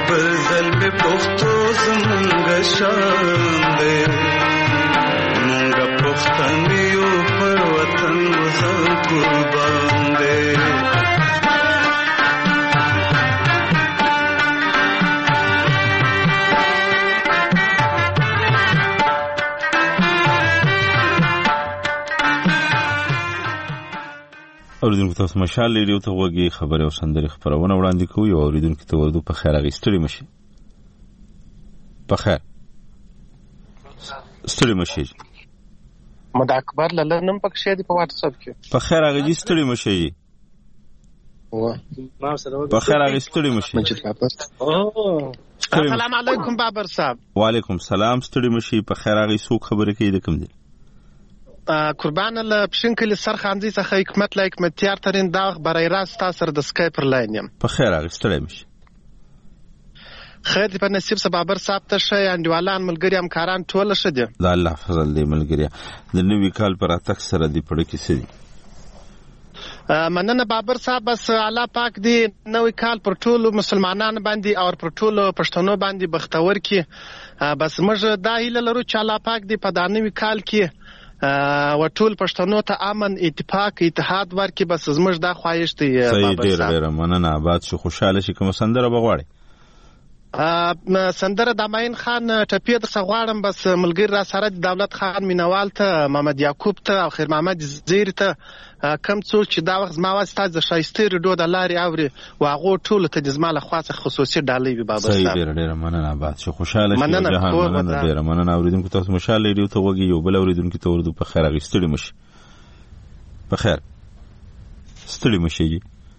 بل ځل مې پښتو زمونږ شان دی مونږ پښتانه یو پر وطن وځان قربان دی اوریدونکو تاسو مشال ریډیو ته وګورئ خبره او سندري خبرونه وړاندې کوي او اوریدونکو ته ورته په خیر غیستړي مشي په خیر ستړي مشي مد اکبر لنم پکښې دی په واتس اپ کې په خیر غیږي ستړي مشي و ما سره په خیر غیستړي مشي السلام علیکم بابر صاحب وعلیکم سلام ستړي مشي په خیر غي سوق خبره کوي د کوم دی قربان الله پښینکل سرخاندي څخه حکمت لایک متیار ترين دا برای راست تاسو د سکایپ پر لاین یم په خیر غیستړي مشي خیر په نصیب سبابر صاحب ته شي انډیوالان ملګری همکاران ټول شه دي د الله فضل دی ملګری د نوې کال پر اتک سره دی پړ کې سي مننه بابر صاحب بس الله پاک دی نوې کال پر ټول مسلمانانو باندې او پر ټول پښتنو باندې بختور کی بس موږ دا هیله لرو چې الله پاک دی په دا نوې کال کې و ټول پښتنو ته امن اتفاق اتحاد ورکړي بس زموږ دا خواهش دی بابر صاحب ډیر ډیر مننه آباد شو خوشاله شي کوم سندره بغواړي سندره د ماین خان ټپی د سغواړم بس ملګری را سره دولت خان مینوال ته محمد یعقوب ته او خیر محمد زیر ته کم څوک چې دا وخت ما واسطه د شایسته ریډو د لاري اوري واغو ټول ته د زماله خاصه خصوصي ډالۍ وي بابا صاحب ډیر ډیر مننه آباد شو خوشاله شي جهان مننه ډیر مننه اوریدونکو تاسو مشال ریډیو ته وګي یو بل اوریدونکو ته ورته په خیر غیستړي مشي په خیر ستړي مشي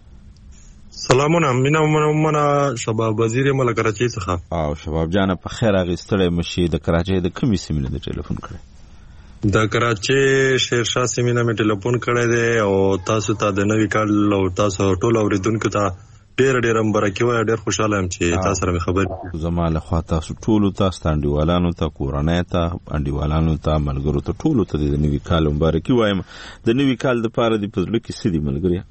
سلامونه مینا منه شباب وزیر مل کراچۍ څخه او شباب جان په خیر غیستړي مشي د کراچۍ د کمی سیمې د ټلیفون کړی د کراچۍ شیرشاه سیمې نه مې ټلیفون کړی دی او تاسو ته د نوې کال او تاسو ټول اوریدونکو ته ډیر ډیر مبارکي وای ډیر خوشاله یم چې تاسو سره مې خبرې زماله خوا تاسو ټول تاسو انډیوالانو ته کورنۍ ته انډیوالانو ته ملګرو ته ټول ته د نوې کال مبارکي وایم د نوې کال د پاره د پزړه کې سړي ملګری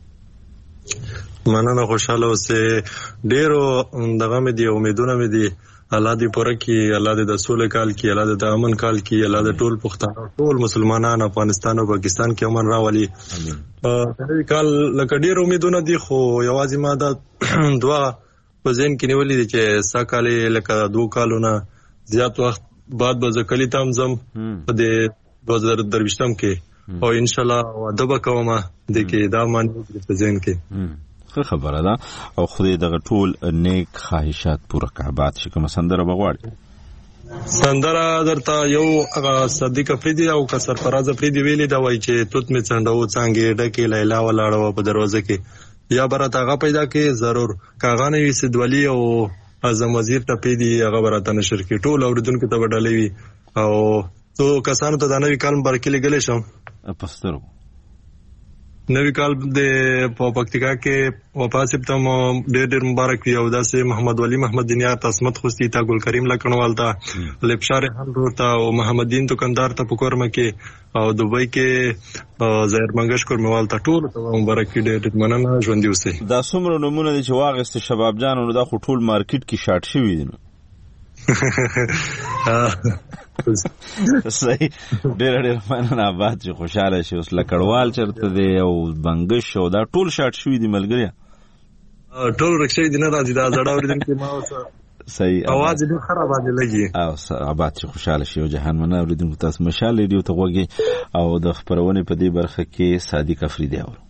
مننه خوشاله اوسه ډیرو دغه مې دی امیدونه مې دی الله دې پوره کړي الله دې د سولې کال کې الله دې د امن کال کې الله دې ټول پښتانه ټول مسلمانان افغانستان او پاکستان کې امن راولي امين په کال لکه ډیر امیدونه دي خو یوازې ما دا دعا په ذهن کې نیولې دي چې ساکالي لکه دوه کالونه زیات وخت بعد به ځکلی تام زم په دې دوه هزار درويشتم کې او ان شاء الله وعده وکوم د کې دا معنی په ذهن کې خو خبره ده او خدای دغه ټول نیک خواهشات پوره کعبات شي کوم سندره بغواړي سندره درته یو هغه صدیق افریدی او کا سرفراز افریدی ویلي دا وای چې توت می څنډو څنګه ډکه لیلا ولاړو په دروازه کې یا برات هغه پیدا کې ضرور کاغانه وی سدولی او اعظم وزیر ته پیدي هغه برات نشر کې ټول اوریدونکو ته وډلې وی او تو کسانو ته د نوې کال مبارکي لګلې شم پسترو نوی کال د پکتیکا کې وپاسب ته ډېر ډېر مبارک وي او داسې محمد ولی محمد دنیا تاسمت خوستي تا ګل کریم لکنوال تا لپشار هم ورته او محمد دین دکاندار ته پکورمه کې او دوبۍ کې زهر منګش کورموال ته ټول مبارک ډېر ډېر مننه ژوند دی اوسه دا څومره نمونه دي چې واغست شباب جانو دا خو ټول مارکیټ کې شارټ شوی دي صحیح ډېر ډېر مننه آباد چې خوشاله شي اوس لکړوال چرته دی او بنګش او دا ټول شارټ شوی دي ملګری ټول رکشې دي نه راځي دا زړه اوریدونکو ما اوس صحیح اواز دې خراب دی لګي او آباد چې خوشاله شي او جهان منه اوریدونکو تاسو مشال ریډیو ته وګورئ او د خبرونه په دې برخه کې صادق افریدی او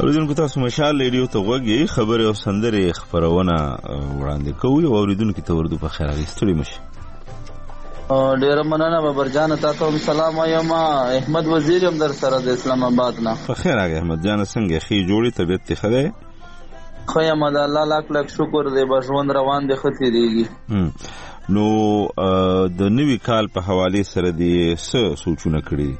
اوریدونکو تاسو مشال ریډیو ته وګورئ، خبرې او سندرې خبرونه وړاندې کوي او اوریدونکو ته ورته په خیر غوښتلی مشي. ډیر مننه بابرجان، تاسو هم سلام وایم. احمد وزیر هم در سره د اسلام آباد نه. په خیر راغی احمد جان، څنګه خې جوړی طبيعت ته خره؟ خو یم د الله لاک لاک شکر دی، به ژوند روان دی ختی دیږي. نو د نوی کال په حواله سره دی څه سوچونه کړی؟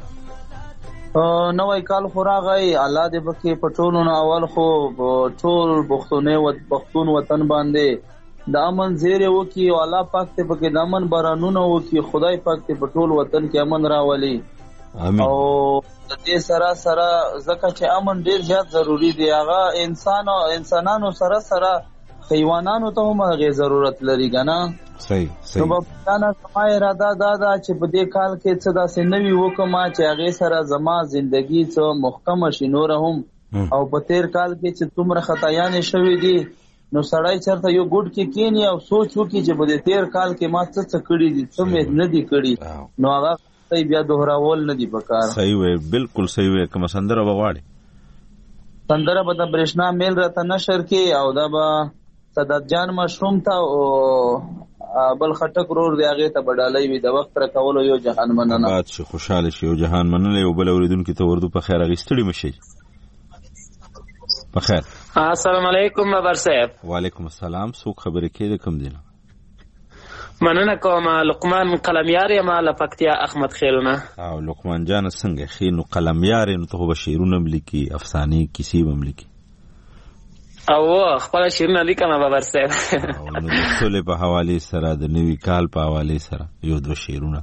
نوی کال خو راغی، الله دې پکې پټولو نه اول خو ټول پښتون و پښتون وطن باندې د امن زیره وکي او الله پاک ته پکې د امن بارانونه وکي، خدای پاک ته په ټول وطن کې امن راولي. امين. او د دې سره سره ځکه چې امن ډیر زیات ضروری دی، هغه انسان او انسانانو سره سره حیوانانو ته هم هغه ضرورت لري کنه. صحیح صحیح. نو په انا سما اراده دا دا چې په دې کال کې څه داسې نوي وکما چې هغه سره زما ژوندۍ څه محکم شي نور هم. او په تیر کال کې چې څومره خطایان شوي دي، نو سړی چرته یو ګډ کې کینی او سوچ وکړي چې په دې تیر کال کې ما څه څه کړی دي، څه مې نه دي کړی، نو هغه صحیح بیا دوهراول نه دي پکار. صحیح وي، بالکل صحیح وي. کوم سندره وغواړي؟ سندره به د برېښنا میل راته نشر کې او دا به صدات جان مشروم ته او بل خټک رور دی هغه ته بدالای وي د وخت را کولو. یو جهان مننه. باد شي خوشاله شي. یو جهان مننه. یو بل اوریدونکو ته وردو په خیر غوښتلی مشي. په خیر. السلام علیکم بابر صاحب. وعلیکم السلام. څوک خبرې کوي؟ د کوم دی؟ مننه کوم. لقمان قلمیار یم له پکتیا احمد خیلونه. او لقمان جان څنګه خینو قلمیار نو ته به شعرونه ملکی، افسانې کیسې به ملکی؟ او خپل شعرونه لیکم بابر صاحب. او نو د ټول په حواله سره د نوی کال په حواله سره یو دو شعرونه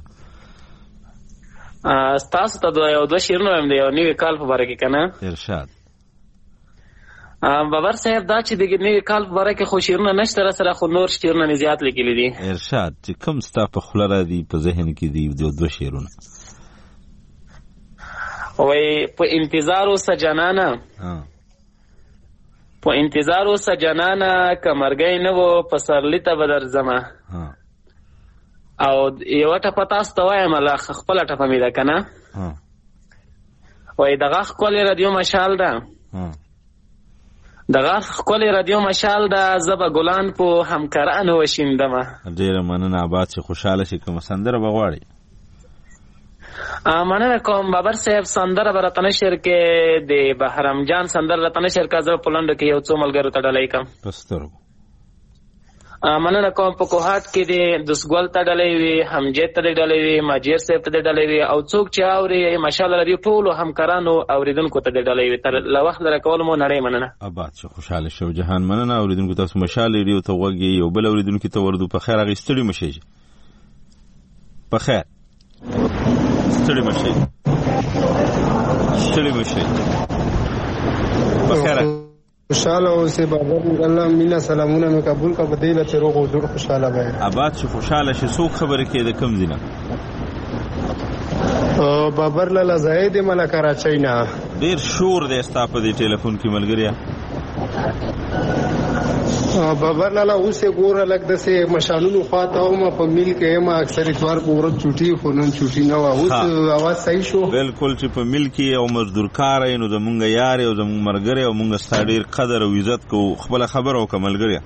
تاسو ته یو دو شعرونه هم دی نوی کال په اړه کې کنه. ارشاد. بابر صاحب دا چې د نوی کال په اړه کې خو شعرونه نشته سره، خو نور شعرونه زیات لیکلي دي. ارشاد. چې کوم ستا په خوله را دي په ذهن کې دي د دو شعرونه؟ وای په انتظار اوسه جانانه، په انتظار اوسه جانانه، کمرګی نه وو په سرلی ته بدر زما. او یو ټپه تاسو ته وایم لا خپل ټپه مې ده کنه. وای دغه خپل رادیو مشال ده، دغه خپل رادیو مشال ده، زبا ګلان په همکارانو وشیندمه. ډیره مننه. آباد شي، خوشاله شي. کوم سندره بغواړي؟ مننه کوم بابر صاحب. سندره به راته نشر کې د بهرام جان سندره راته نشر کا، زه په لنډو کې یو څو ملګرو ته ډالۍ کوم. پسترو. مننه کوم. په کوهات کې د دسګل ته ډالۍ وي، همجید ته ډالۍ وي، ماجیر صاحب ته ډالۍ وي، او څوک چې اوري ماشاءالله رادیو ټولو همکارانو اوریدونکو ته ډالۍ وي. تر له وخت لره کول مو نړۍ مننه. آباد شو، خوشاله شو. جهان مننه. اوریدونکو تاسو مشال ریډیو ته وګورئ. یو بل اوریدونکو ته وردو په خیر غوښتلی مشي. په خیر. ستړي مشي. ستړي مشي. په خیر. خوشاله اوسه بابر. الله مینا سلامونه مې قبول کا بدیله ته روغ او جوړ خوشاله وای. آباد شو، خوشاله شي. څوک خبره کوي؟ د کوم دینه؟ او بابر لاله زاید مل کراچۍ نه. ډیر شور دی ستا په دې ټلیفون کې ملګریا. بابر لاله اوسه ګوره لګ دسه مشالونو خواته او ما په میل کې ما اکثر اتوار په ورځ چوټي خو نن چوټي نه و. اوس اواز صحیح شو؟ بالکل. چې په میل کې او مزدور کار نو زمونږ یار او زمونږ مرګره او مونږ ستاډیر قدر او عزت کو خپل خبر او کملګریا.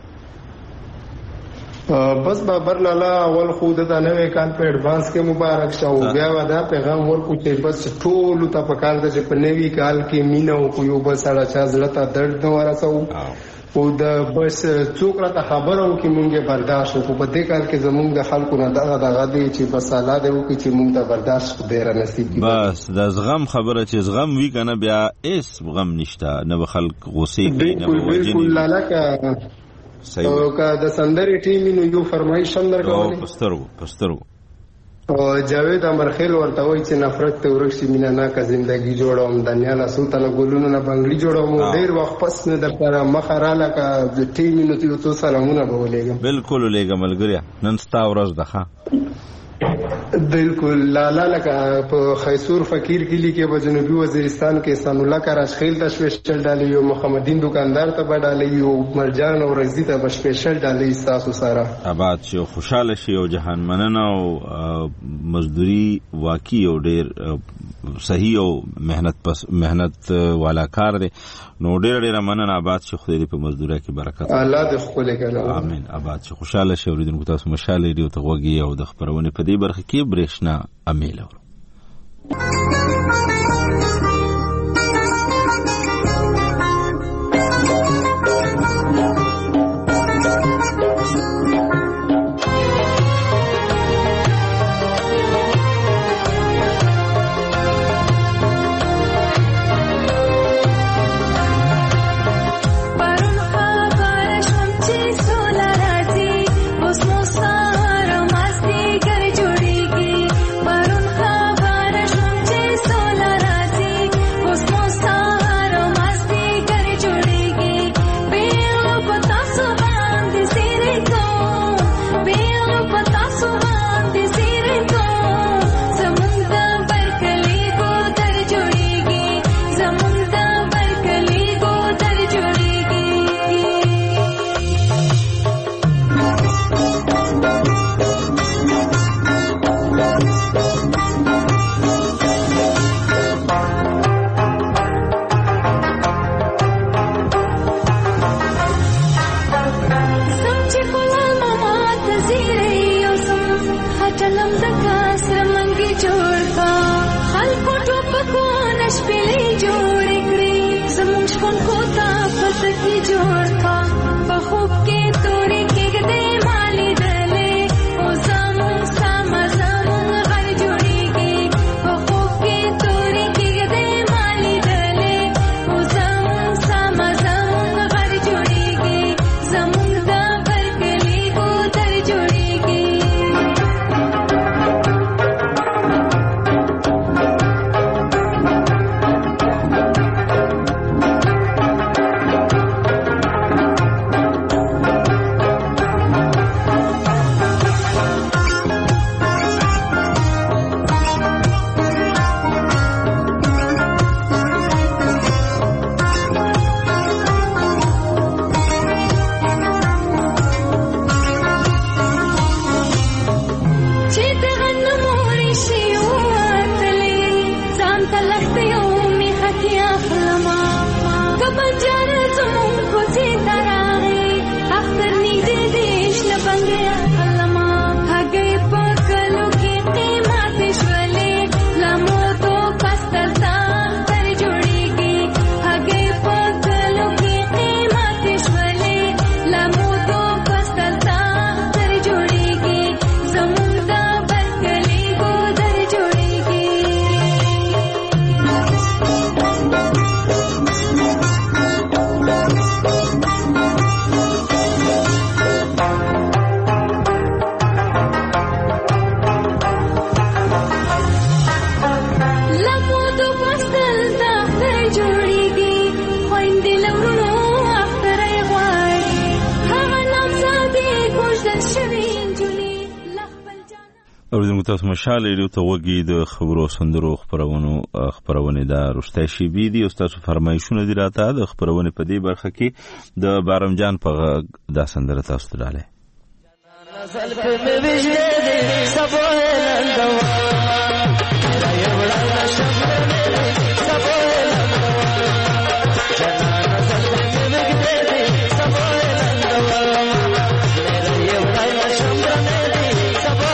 بس بابر لاله اول خو د نوې کال په اډوانس کې مبارک شه. بیا ودا پیغام ورکو چې بس ټول ته په کال د په نوې کال کې مینا او کو یو بس اړه چا زړه درد نه ورسو. او د بس څوک راته خبرو کې مونږه برداشت وکړو. په دې کال کې زمونږ د خلکو نه دغه دغه دی چې بس الله دې وکړي چې مونږ ته برداشت ډیر نصیب کړي. بس د زغم خبره چې زغم وی کنه بیا اس غم نشته، نه به خلک غوسه کوي، نه به وجني. بالکل لاله. صحیح. او کا د سندري ټیم نو یو فرمایش هم درکوي. او پسترو پسترو. او جاوید امرخیل ورته وایي چې نفرت ته ورشي مینا نه کا زندگی جوړوم، دنیا له سوتنه ګلونو نه بنگړي جوړوم. ډیر وخت پس نه در سره مخراله کا د ټیم نو ته تو سلامونه به ولېګم. بالکل ولېګم ملګریا. نن ستا ورځ ده ښه. بالکل لالا لکه په خیسور فقیر کلی کې په جنوبي وزیرستان کې احسان الله کراش خیل ته سپیشل ډالۍ یو، محمدین دکاندار ته ډالۍ یو، مرجان او رزدی ته سپیشل ډالۍ تاسو سره. آباد شي، خوشاله شي او جهان مننه او مزدوري واقعي او ډیر صحیح او مهنت پس مهنت والا کار دی. نو ډېر ډېر مننه. آباد شي، خدای دې په مزدورۍ کې برکت الله دې خپل کړي. امين. آباد شي، خوشاله شي. اوریدونکو تاسو مشاله ریډیو ته غوږی او د خبرونه په دې برخه کې برېښنا امیل اور تاسو مشاله ریډیو ته وګورئ. د خبرو سندرو خبرونو خبرونه دا رښتیا شي بي دي او تاسو فرمایشونه دي راته د خبرونه په دې برخه کې د بارمجان په دا سندره تاسو ته ډاله نزل په وجه دې سبو لندوا راي وړا شب دې سبو لندوا جنا نزل په وجه دې سبو لندوا راي وړا شب دې سبو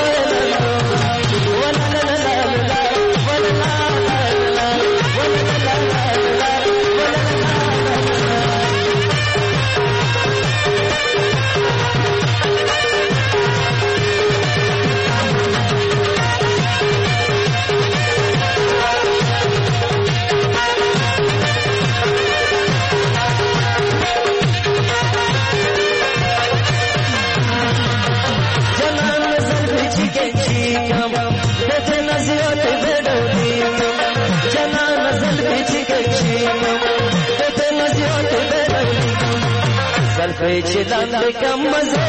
چې لاندې کم مزه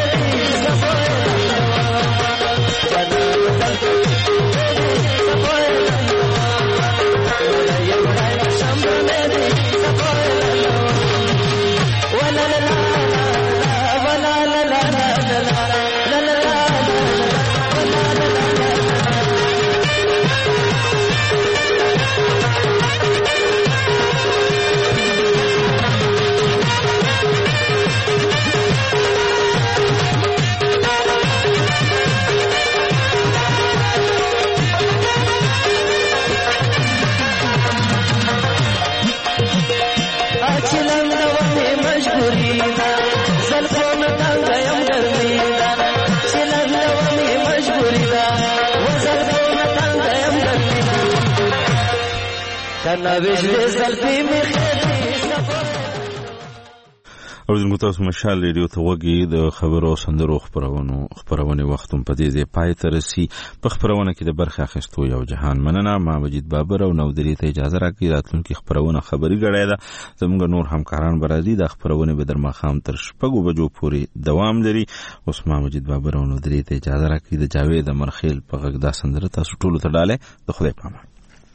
کنه ویش دې زلفي می خېټي اوریدونکو تاسو مشال ریډیو ته وګورئ د خبرو سندرو خبرونو خبرونه وختم په دې ځای پای ته رسي په خبرونه کې د برخه اخیستو یو جهان مننه ما مجید بابر او نو درې ته اجازه راکړئ راتلونکي خبرونه خبري غړای دا زموږ نور همکاران برازي د خبرونه به در مخام تر شپږو بجو پورې دوام لري اوس ما مجید بابر او نو درې ته اجازه راکړئ د جاوید مرخیل په غږ دا سندره تاسو ټول ته ډاله د خدای په امان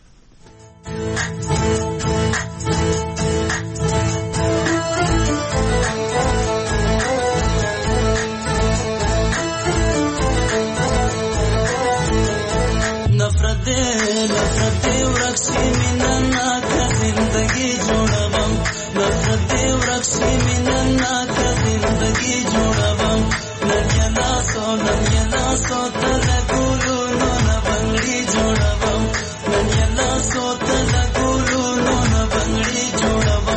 नफरत नफरत वृक्षी मिनन्ना का जिंदगी जोड़बम नफरत वृक्षी मिनन्ना का जिंदगी जोड़बम नन्यना सो नन्यना सो तलगुलु नो न बंगड़ी जोड़बम नन्यना सो तलगुलु नो न बंगड़ी जोड़बम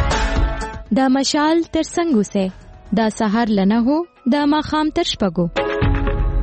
دا مشال تر څنګه سه دا سحر لنه هو دا ماخام تر شپګو